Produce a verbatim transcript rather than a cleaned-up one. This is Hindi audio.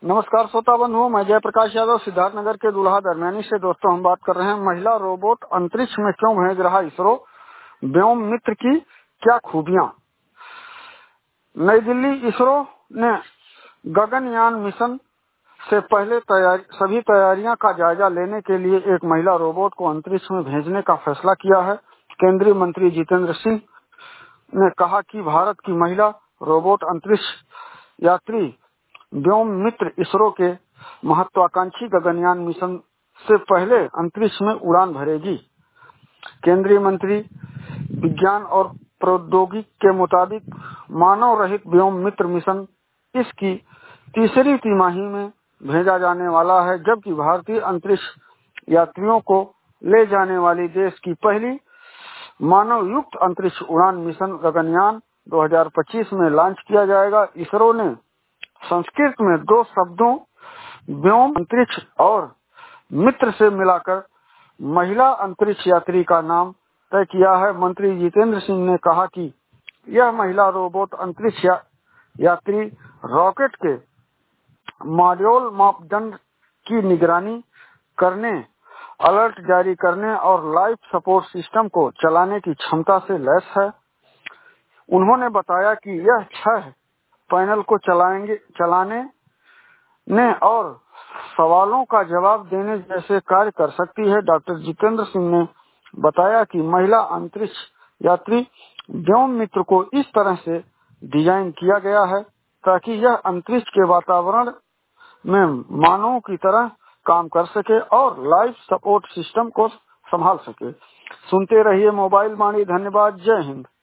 नमस्कार श्रोता बंधुओं, मैं जयप्रकाश यादव सिद्धार्थनगर के दुल्हा दरमियानी से। दोस्तों, हम बात कर रहे हैं महिला रोबोट अंतरिक्ष में क्यों भेज रहा इसरो, व्योम मित्र की क्या खूबियां। नई दिल्ली इसरो ने गगनयान मिशन से पहले तैयारी सभी तैयारियां का जायजा लेने के लिए एक महिला रोबोट को अंतरिक्ष में भेजने का फैसला किया है। केंद्रीय मंत्री जितेंद्र सिंह ने कहा कि भारत की महिला रोबोट अंतरिक्ष यात्री व्योम मित्र इसरो के महत्वाकांक्षी गगनयान मिशन से पहले अंतरिक्ष में उड़ान भरेगी। केंद्रीय मंत्री विज्ञान और प्रौद्योगिकी के मुताबिक मानव रहित व्योम मित्र मिशन इसकी तीसरी तिमाही में भेजा जाने वाला है, जबकि भारतीय अंतरिक्ष यात्रियों को ले जाने वाली देश की पहली मानव युक्त अंतरिक्ष उड़ान मिशन गगनयान दो हज़ार पच्चीस में लॉन्च किया जाएगा। इसरो ने संस्कृत में दो शब्दों व्योम अंतरिक्ष और मित्र से मिलाकर महिला अंतरिक्ष यात्री का नाम तय किया है। मंत्री जितेंद्र सिंह ने कहा कि यह महिला रोबोट अंतरिक्ष या, यात्री रॉकेट के मॉड्यूल मापदंड की निगरानी करने, अलर्ट जारी करने और लाइफ सपोर्ट सिस्टम को चलाने की क्षमता से लैस है। उन्होंने बताया कि यह छह पैनल को चलाएंगे चलाने ने और सवालों का जवाब देने जैसे कार्य कर सकती है। डॉक्टर जितेंद्र सिंह ने बताया कि महिला अंतरिक्ष यात्री व्योम मित्र को इस तरह से डिजाइन किया गया है ताकि यह अंतरिक्ष के वातावरण में मानवों की तरह काम कर सके और लाइफ सपोर्ट सिस्टम को संभाल सके। सुनते रहिए मोबाइल वाणी। धन्यवाद। जय हिंद।